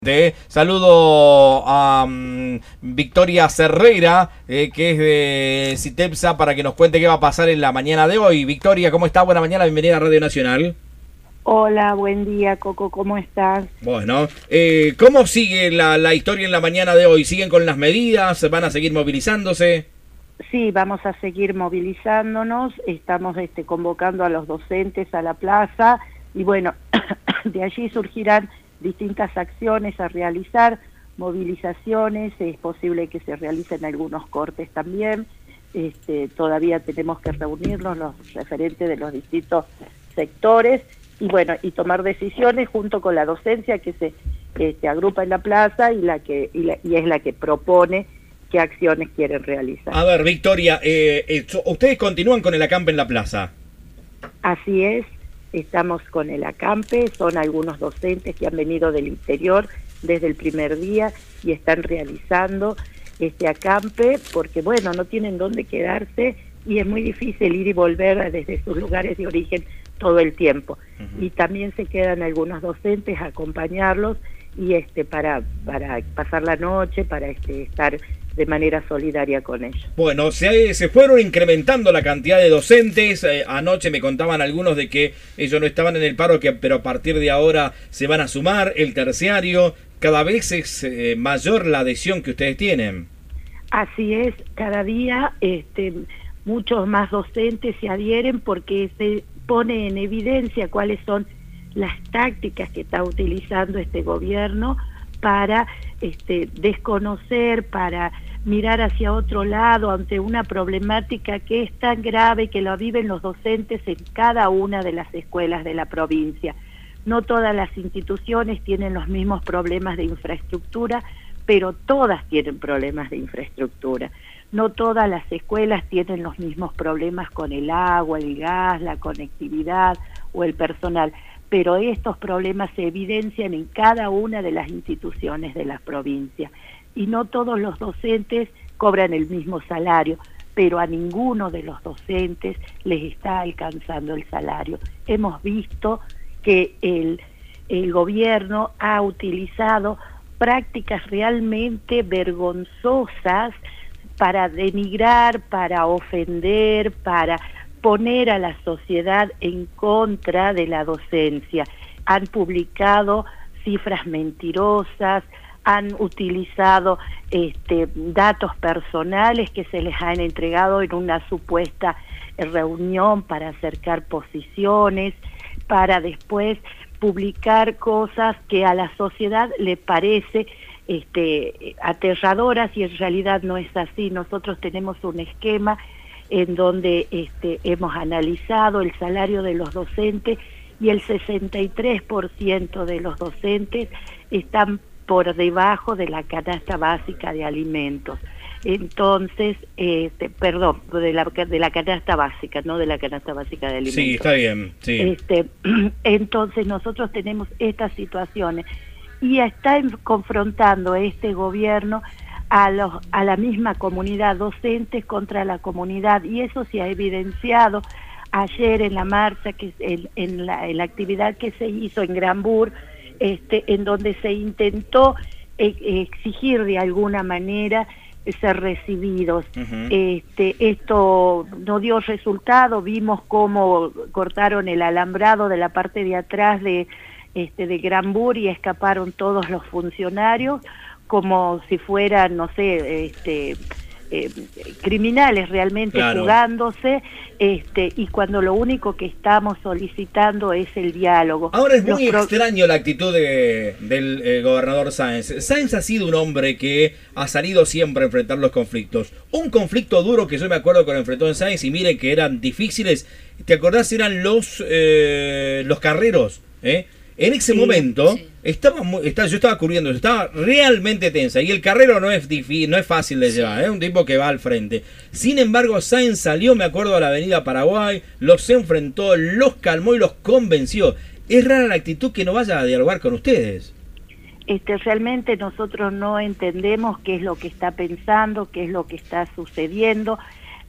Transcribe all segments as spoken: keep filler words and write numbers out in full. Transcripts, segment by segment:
De, saludo a um, Victoria Cerreira, eh, que es de Citepsa, para que nos cuente qué va a pasar en la mañana de hoy. Victoria, ¿cómo está? Buena mañana, bienvenida a Radio Nacional. Hola, buen día, Coco, ¿cómo estás? Bueno, eh, ¿cómo sigue la, la historia en la mañana de hoy? ¿Siguen con las medidas? ¿Van a seguir movilizándose? Sí, vamos a seguir movilizándonos, estamos este, convocando a los docentes a la plaza y bueno, de allí surgirán distintas acciones a realizar, movilizaciones, es posible que se realicen algunos cortes también, este, todavía tenemos que reunirnos los referentes de los distintos sectores y bueno, y tomar decisiones junto con la docencia que se que se agrupa en la plaza y la que y, la, y es la que propone qué acciones quieren realizar. A ver, Victoria, eh, eh, ustedes continúan con el acampe en la plaza. Así es. Estamos con el acampe, son algunos docentes que han venido del interior desde el primer día y están realizando este acampe porque, bueno, no tienen dónde quedarse y es muy difícil ir y volver desde sus lugares de origen todo el tiempo. Uh-huh. Y también se quedan algunos docentes a acompañarlos y este para para pasar la noche, para este estar de manera solidaria con ellos. Bueno, se, se fueron incrementando la cantidad de docentes. Eh, anoche me contaban algunos de que ellos no estaban en el paro, que, pero a partir de ahora se van a sumar el terciario. Cada vez es eh, mayor la adhesión que ustedes tienen. Así es, cada día este, muchos más docentes se adhieren porque se pone en evidencia cuáles son las tácticas que está utilizando este gobierno para este, desconocer, para mirar hacia otro lado ante una problemática que es tan grave que lo viven los docentes en cada una de las escuelas de la provincia. No todas las instituciones tienen los mismos problemas de infraestructura, pero todas tienen problemas de infraestructura. No todas las escuelas tienen los mismos problemas con el agua, el gas, la conectividad o el personal, pero estos problemas se evidencian en cada una de las instituciones de la provincia. Y no todos los docentes cobran el mismo salario, pero a ninguno de los docentes les está alcanzando el salario. Hemos visto que el, el gobierno ha utilizado prácticas realmente vergonzosas para denigrar, para ofender, para poner a la sociedad en contra de la docencia. Han publicado cifras mentirosas, han utilizado este, datos personales que se les han entregado en una supuesta reunión para acercar posiciones, para después publicar cosas que a la sociedad le parece este, aterradoras y en realidad no es así. Nosotros tenemos un esquema en donde este, hemos analizado el salario de los docentes y el sesenta y tres por ciento de los docentes están por debajo de la canasta básica de alimentos. Entonces, este, perdón, de la, de la canasta básica, no de la canasta básica de alimentos. Sí, está bien, sí. Este, entonces nosotros tenemos estas situaciones y está confrontando este gobierno a, los, a la misma comunidad, docentes contra la comunidad, y eso se ha evidenciado ayer en la marcha, que en, en, la, en la actividad que se hizo en Granbur, este, en donde se intentó eh, exigir de alguna manera ser recibidos. Uh-huh. Este, esto no dio resultado, vimos cómo cortaron el alambrado de la parte de atrás de, este, de Granbur y escaparon todos los funcionarios, como si fueran, no sé, este, eh, criminales realmente, claro, jugándose, este, y cuando lo único que estamos solicitando es el diálogo. Ahora es muy Los extraño la actitud de, del eh, gobernador Sáenz. Sáenz ha sido un hombre que ha salido siempre a enfrentar los conflictos. Un conflicto duro que yo me acuerdo que lo enfrentó en Sáenz y miren que eran difíciles. ¿Te acordás? Eran los, eh, los carreros, ¿eh? En ese sí, momento, sí. Estaba, muy, estaba, yo estaba cubriendo, estaba realmente tensa. Y el carrero no es, difícil, no es fácil de llevar, es ¿eh? Un tipo que va al frente. Sin embargo, Sáenz salió, me acuerdo, a la avenida Paraguay, los enfrentó, los calmó y los convenció. Es rara la actitud que no vaya a dialogar con ustedes. Este, realmente nosotros no entendemos qué es lo que está pensando, qué es lo que está sucediendo.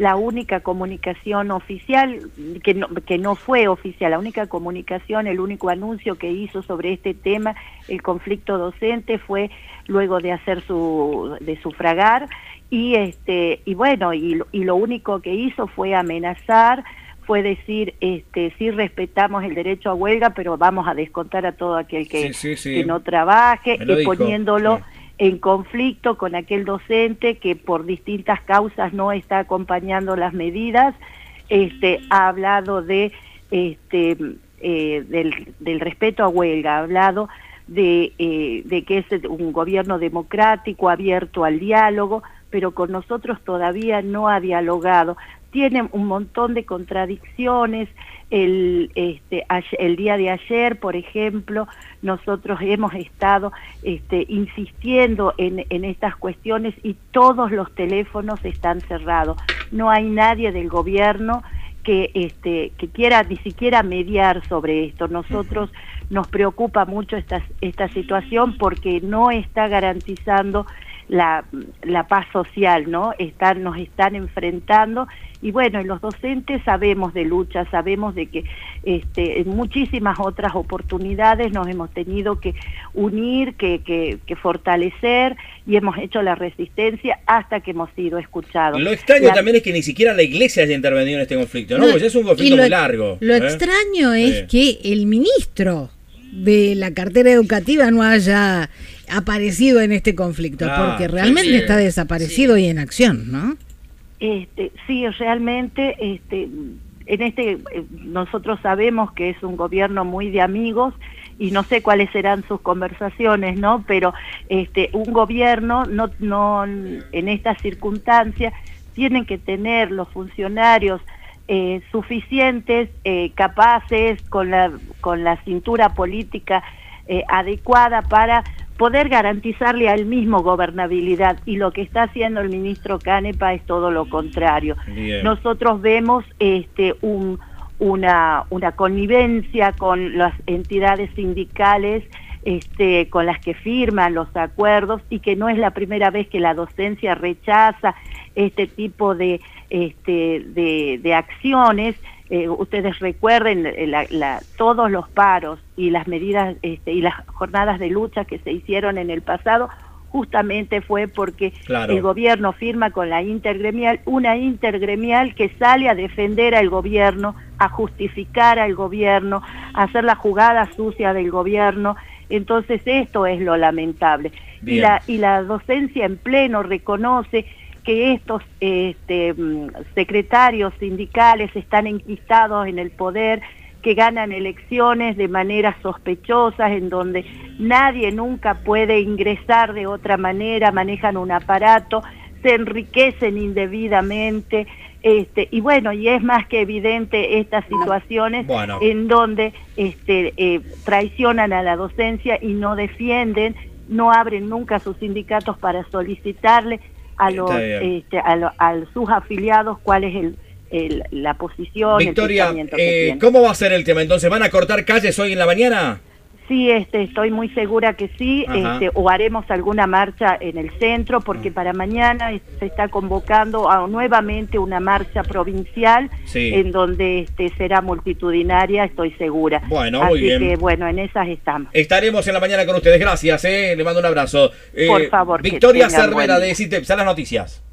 la única comunicación oficial, que no, que no fue oficial, la única comunicación, el único anuncio que hizo sobre este tema, el conflicto docente, fue luego de hacer su, de sufragar, y este, y bueno, y, y lo único que hizo fue amenazar, fue decir, este, sí respetamos el derecho a huelga, pero vamos a descontar a todo aquel que, sí, sí, sí. que no trabaje, eh, poniéndolo sí. en conflicto con aquel docente que por distintas causas no está acompañando las medidas. Este, ha hablado de, este, eh, del, del respeto a huelga, ha hablado de, eh, de que es un gobierno democrático, abierto al diálogo, pero con nosotros todavía no ha dialogado. Tiene un montón de contradicciones. El, este, el día de ayer, por ejemplo, nosotros hemos estado este, insistiendo en, en estas cuestiones y todos los teléfonos están cerrados. No hay nadie del gobierno que, este, que quiera ni siquiera mediar sobre esto. Nosotros nos preocupa mucho esta, esta situación porque no está garantizando la, la paz social, ¿no? Están, nos están enfrentando. Y bueno, los docentes sabemos de lucha, sabemos de que este, en muchísimas otras oportunidades nos hemos tenido que unir, que, que, que fortalecer, y hemos hecho la resistencia hasta que hemos sido escuchados. Lo extraño la... también es que ni siquiera la iglesia haya intervenido en este conflicto, ¿no? no pues es un conflicto lo, muy largo. Lo ¿eh? extraño es sí. que el ministro de la cartera educativa no haya aparecido en este conflicto, ah, porque realmente sí, sí. está desaparecido sí. y en acción, ¿no? Este, sí, realmente, este, en este nosotros sabemos que es un gobierno muy de amigos y no sé cuáles serán sus conversaciones, ¿no? Pero este, un gobierno no, no, en estas circunstancias tienen que tener los funcionarios eh, suficientes, eh, capaces, con la, con la cintura política eh, adecuada para poder garantizarle a él mismo gobernabilidad, y lo que está haciendo el ministro Canepa es todo lo contrario. Bien. Nosotros vemos este, un, una, una connivencia con las entidades sindicales este, con las que firman los acuerdos, y que no es la primera vez que la docencia rechaza este tipo de, este, de, de acciones. Eh, ustedes recuerden la, la, todos los paros y las medidas este, y las jornadas de lucha que se hicieron en el pasado, justamente fue porque claro. el gobierno firma con la intergremial, una intergremial que sale a defender al gobierno, a justificar al gobierno, a hacer la jugada sucia del gobierno. Entonces esto es lo lamentable. Y la, y la docencia en pleno reconoce que estos este, secretarios sindicales están enquistados en el poder, que ganan elecciones de manera sospechosas, en donde nadie nunca puede ingresar de otra manera, manejan un aparato, se enriquecen indebidamente, este, y bueno, y es más que evidente estas situaciones bueno. en donde este, eh, traicionan a la docencia y no defienden, no abren nunca sus sindicatos para solicitarle a los este, a, lo, a sus afiliados cuál es el, el la posición. Victoria, el que eh, ¿cómo va a ser el tema? Entonces, ¿van a cortar calles hoy en la mañana? Sí, este, estoy muy segura que sí, este, o haremos alguna marcha en el centro, porque uh-huh. para mañana se está convocando a nuevamente una marcha provincial, sí. en donde este, será multitudinaria, estoy segura. Bueno, Así muy bien. que, bueno, en esas estamos. Estaremos en la mañana con ustedes, gracias, eh. le mando un abrazo. Eh, Por favor. Victoria Cervera de CITEPSA, las noticias.